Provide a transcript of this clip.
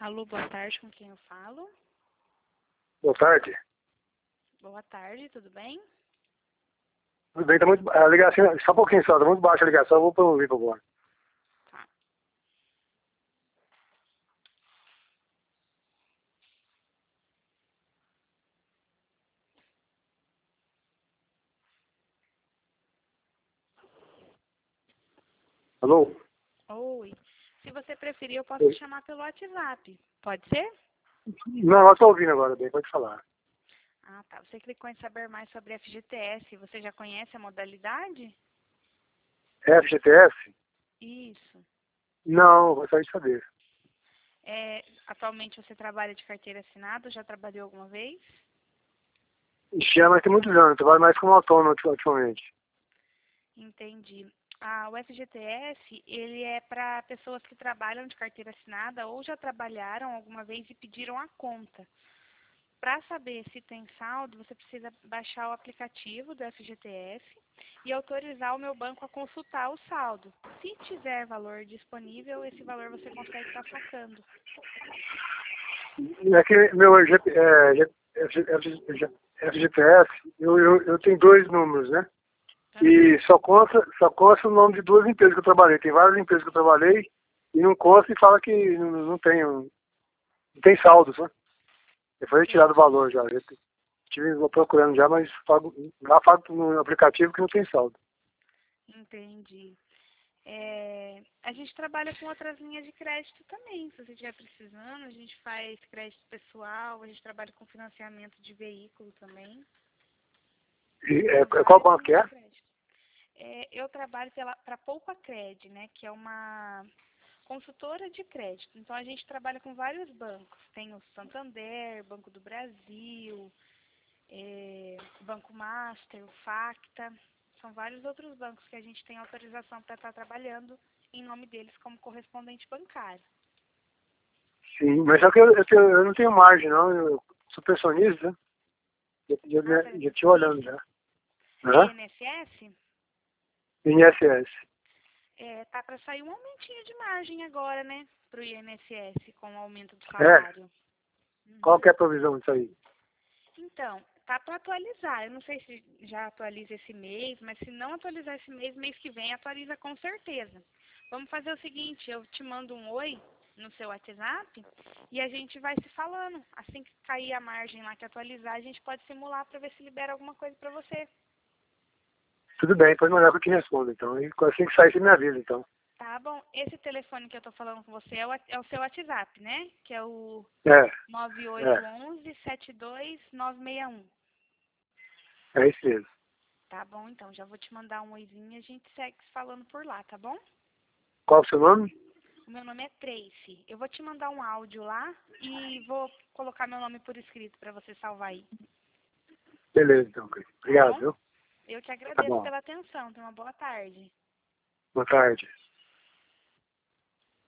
Alô, boa tarde, com quem eu falo? Boa tarde. Boa tarde, tudo bem? Tudo bem, tá muito. A ligação, só um pouquinho só, tá muito baixa a ligação, eu vou ouvir por agora. Tá. Alô? Oi. Se você preferir, eu posso Oi. te chamar pelo WhatsApp. Pode ser? Não, eu tô ouvindo agora, bem, pode falar. Ah, tá. Você clicou em saber mais sobre FGTS. Você já conhece a modalidade? FGTS? Isso. Não, gostaria de saber. Atualmente você trabalha de carteira assinada? Já trabalhou alguma vez? Já, mas tem muitos anos, eu trabalho mais como autônomo ultimamente. Entendi. O FGTS, ele é para pessoas que trabalham de carteira assinada ou já trabalharam alguma vez e pediram a conta. Para saber se tem saldo, você precisa baixar o aplicativo do FGTS e autorizar o meu banco a consultar o saldo. Se tiver valor disponível, esse valor você consegue estar sacando. É que meu FGTS, eu tenho dois números, né? E só consta o nome de duas empresas que eu trabalhei. Tem várias empresas que eu trabalhei e não consta e fala que não tem saldo, sabe? Já foi retirado o Entendi. valor já. Eu estive procurando já, mas lá fala no aplicativo que não tem saldo. Entendi. A gente trabalha com outras linhas de crédito também. Se você estiver precisando, a gente faz crédito pessoal, a gente trabalha com financiamento de veículo também. E, Tem qual várias banco que linhas de é? crédito. Eu trabalho para Poupa Cred, né, que é uma consultora de crédito. Então, a gente trabalha com vários bancos. Tem o Santander, Banco do Brasil, Banco Master, o Facta. São vários outros bancos que a gente tem autorização para estar trabalhando em nome deles como correspondente bancário. Sim, mas só que eu não tenho margem, não. Eu sou pensionista, né? Você é Já estive olhando pensionista? já. É Hã? INSS? INSS. Tá para sair um aumentinho de margem agora, né, para o INSS com o aumento do É? salário. Qual Uhum. que é a provisão disso aí? Então, tá para atualizar. Eu não sei se já atualiza esse mês, mas se não atualizar esse mês, mês que vem atualiza com certeza. Vamos fazer o seguinte, eu te mando um oi no seu WhatsApp e a gente vai se falando. Assim que cair a margem lá que atualizar, a gente pode simular para ver se libera alguma coisa para você. Tudo bem, pode mandar que eu te respondo, então. E assim que sair, você me avisa, então. Tá bom? Esse telefone que eu tô falando com você é o seu WhatsApp, né? Que é o É, é. 9811-72961. É isso mesmo. Tá bom, então. Já vou te mandar um oizinho e a gente segue se falando por lá, tá bom? Qual o seu nome? O meu nome é Tracy. Eu vou te mandar um áudio lá e vou colocar meu nome por escrito para você salvar aí, Beleza, então, Cris. tá Obrigado, bom? viu? Eu te Tá agradeço bom. pela atenção. Tenha uma boa tarde. Boa tarde.